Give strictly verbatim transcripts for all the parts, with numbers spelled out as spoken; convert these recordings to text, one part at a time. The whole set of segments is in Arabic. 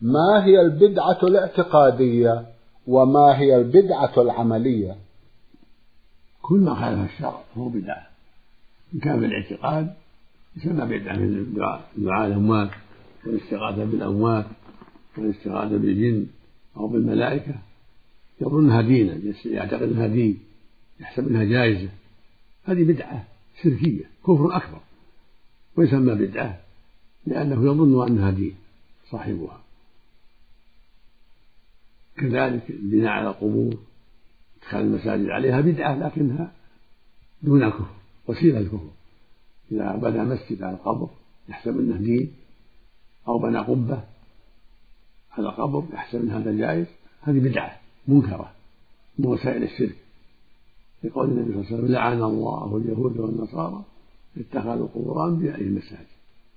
ما هي البدعة الاعتقادية وما هي البدعة العملية؟ كل ما خالف الشرع هو بدعة، إن كان في الاعتقاد يسمى بدعة، من دعاء الأموات والاستغاثة بالأموات والاستغاثة بالجن أو بالملائكة، يظنها دينا، يعتقد أنها دين، يحسب أنها جائزة، هذه بدعة شركية كفر أكبر، ويسمى بدعة لأنه يظن أنها دين صاحبها. كذلك البناء على القبور، ادخال المساجد عليها بدعة لكنها دون الكفر، وسيلة الكفر. إذا بنى مسجد على القبر يحسب أنه دين، أو بنى قبة على القبر يحسب أن هذا جائز، هذه بدعة منكرة من وسائل الشرك، يقول النبي صلى الله عليه وسلم: لعن الله اليهود والنصارى اتخذوا قبور أنبيائهم مساجد.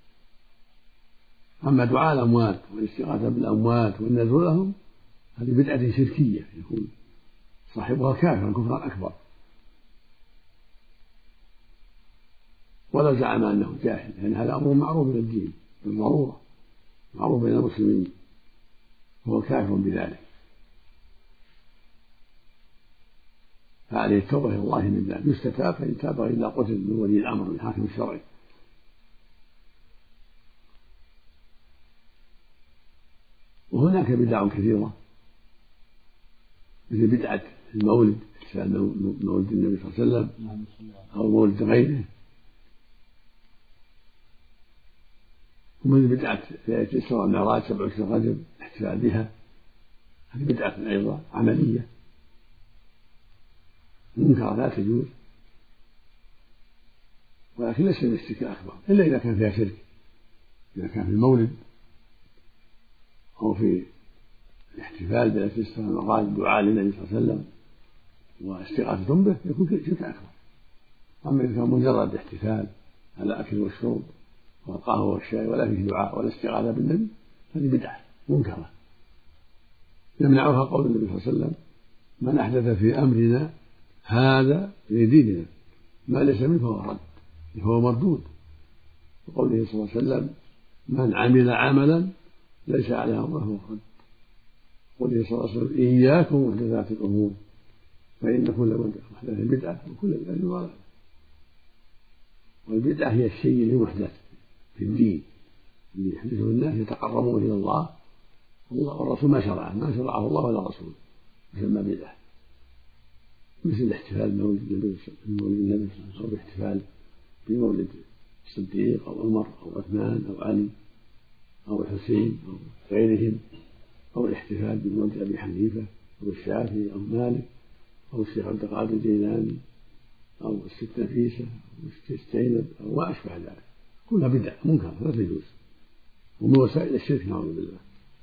أما دعاء الأموات والاستغاثة بالأموات والنذر لهم هذه بدعة شركية، يكون صاحبها كافرا كفرا أكبر، ولو زعم أنه جاهل، لأن يعني هذا أمر معروف من الدين بالضرورة، معروف بين المسلمين، وهو كافر بذلك، فعليه التوبة إلى الله من ذلك، يستتاب، فإن تاب إلا قتل من ولي الأمر من الحاكم الشرعي. وهناك بدع كثيرة مثل بدعة المولد، احتفال مولد النبي صلى الله عليه وسلم أو مولد غيره، ومن بدعة ليلة الإسراء والمعراج سبع عشر رجب الاحتفال بها، هذه بدعة أيضا عملية منكرة لا تجوز، ولكن ليس من الشرك الأكبر إلا إذا كان فيها شرك. إذا كان في المولد أو في الاحتفال بليلة الإسراء والمعراج دعاء للنبي صلى الله عليه وسلم واستغاثة به يكون شرك أكبر. أما إذا كان مجرد احتفال على أكل والشرب والقهوة والشاي ولا فيه دعاء ولا استغاثة بالنبي، هذه بدعة منكرة يمنعها قول النبي صلى الله عليه وسلم: من أحدث في أمرنا هذا في ديننا ما ليس منه فهو رد، فهو مردود. وقوله صلى الله عليه وسلم: من عمل عملا ليس عليه أمره فهو رد. وقوله صلى الله عليه وسلم: إياكم ومحدثات الأمور فإن كل محدث بدعة وكل بدعة ضلالة. والبدعة هي الشيء المحدث في الدين اللي يحدثه الناس يتقربون إلى الله والرسول ما شرعه، ما شرعه الله ولا رسوله، يسمى بدعة، مثل الاحتفال بمولد النبي أو الاحتفال بمولد الصديق أو عمر أو عثمان أو علي أو الحسين أو غيرهم، أو الاحتفال بمولد أبي حنيفة أو الشافعي أو مالك أو الشيخ عبد القادر الجيلاني أو الست نفيسة أو الست زينب أو ما أشبه ذلك، كلها بدع منكر لا تجوز، ومن وسائل الشرك نعوذ بالله.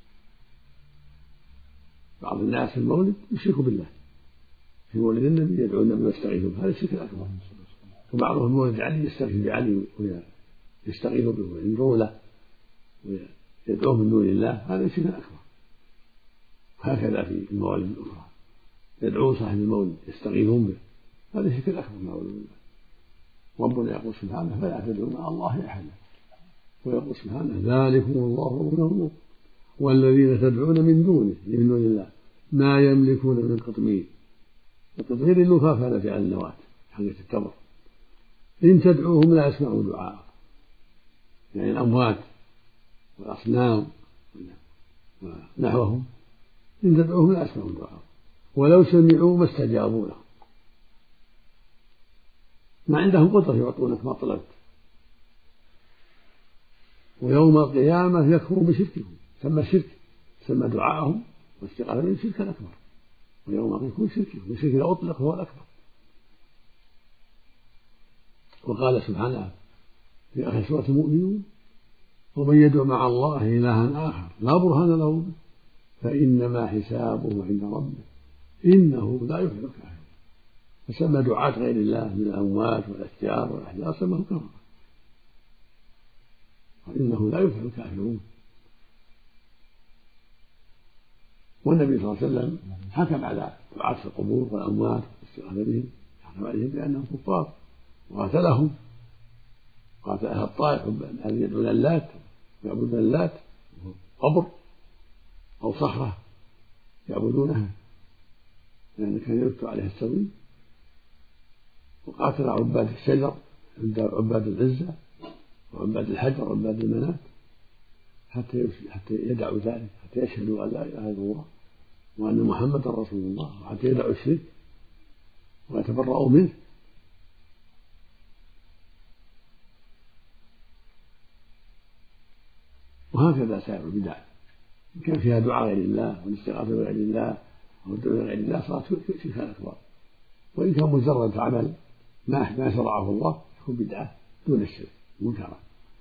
بعض الناس في المولد يشرك بالله، في مولد النبي يدعو النبي ويستغيث به، هذا الشرك الأكبر. وبعضهم مولد علي يستغيث بعلي ويستغيث به وينظر له ويدعوه من دون الله، هذا الشرك الأكبر. هكذا في الموالد الأخرى يدعو صاحب المولد يستغيثون به، هذا الشرك الأكبر نعوذ بالله. ربنا يقول سبحانه: فلا تدعوا مع الله أحدا، ويقول سبحانه: ذلكم الله ربكم والذين تدعون من دونه من دون الله ما يملكون من قطمير. القطمير اللفاف هذا في النواة حقة التمر، إن تدعوهم لا يسمعوا دعاء، يعني الأموات والأصنام ونحوهم إن تدعوهم لا يسمعوا دعاء، ولو سمعوا ما استجابوا لهم، ما عندهم قدرة يعطونك ما طلبت. ويوم القيامة يكفروا بشركهم، سمى الشرك سمى دعاءهم واستغاثة من الشرك الأكبر، ويوم القيامة يكون شركهم، والشرك إذا أطلق هو الأكبر. وقال سبحانه في آخر سورة المؤمنون: ومن يدعو مع الله إلها آخر لا برهان له به فإنما حسابه عند ربه إنه لا يفلح الكافرون. فسمى دعاة غير الله من الأموات والأشجار والأحجار سماه كفرا، وإنه لا يفلح الكافرون. والنبي صلى الله عليه وسلم حكم على دعاة القبور والأموات والاستغاثة بهم، حكم عليهم بأنهم كفار وقاتلهم، قاتل أهل الطائف الذين يدعون اللات ويعبدون اللات قبر أو صخرة يعبدونها لأن كان يرد عليه السوي، وقاتل عباد الشجر عباد العزة وعباد الحجر وعباد المنات حتى حتى يدعوا ذلك، حتى يشهدوا أن لا إله إلا الله وأن محمدا رسول الله، وحتى يدعوا الشرك ويتبرؤوا منه. وهكذا سائر البدع إن كان فيها دعاء غير الله والاستغاثة بغير الله أو الدعاء غير الله صارت شركا أكبر، وإن كان مجرد عمل ما ما شرعه الله يكون بدعة دون الشرك منكرا.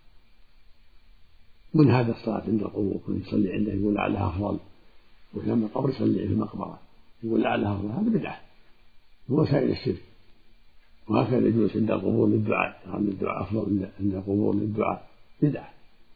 من هذا الصلاة عند القبور كن يصلي عنده يقول لعلها أفضل، ولما القبر يصلي في المقبرة يقول لعلها أفضل، هذا بدعة هو وسائل الشرك. وهكذا يجلس عند القبور للدعاء، يعني الدعاء أفضل عند القبور للدعاء بدعة.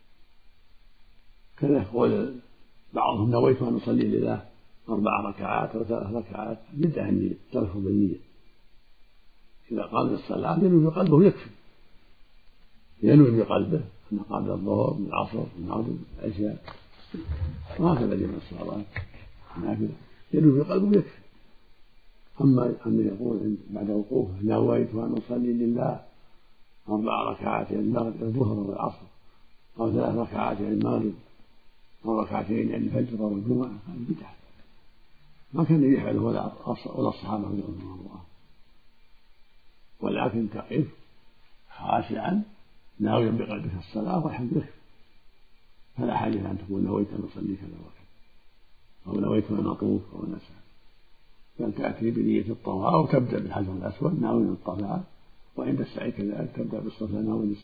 كذا يقول بعضهم نويت أن أصلي لله أربع ركعات أو ثلاث ركعات، بدعة النية تلفظ بالنية. إذا قام الصلاة ينوي بقلبه يكفي، ينوي بقلبه أن قام الظهر من العصر من المغرب العشاء، وهكذا جميع الصلوات النافلة ينوي بقلبه يكفي. أما أن يقول بعد وقوفه نويت أن أصلي لله أربع ركعات يعني الظهر والعصر أو ثلاث ركعات يعني المغرب أو ركعتين يعني الفجر أو الجمعة، هذه بدعة ما كان يفعله ولا الصحابة رضي الله عنهم، ولكن تقف خاشعا ناويا بقلبك الصلاة والحمد لله، فلا حاجة أن تقول نويت أن أصلي كذا وكذا أو نويت أن أطوف أو أن أسعى، بل تأتي بنية الطواف أو تبدأ بالحجر الأسود ناويا الطواف، وعند السعي كذلك تبدأ بالصفا ناويا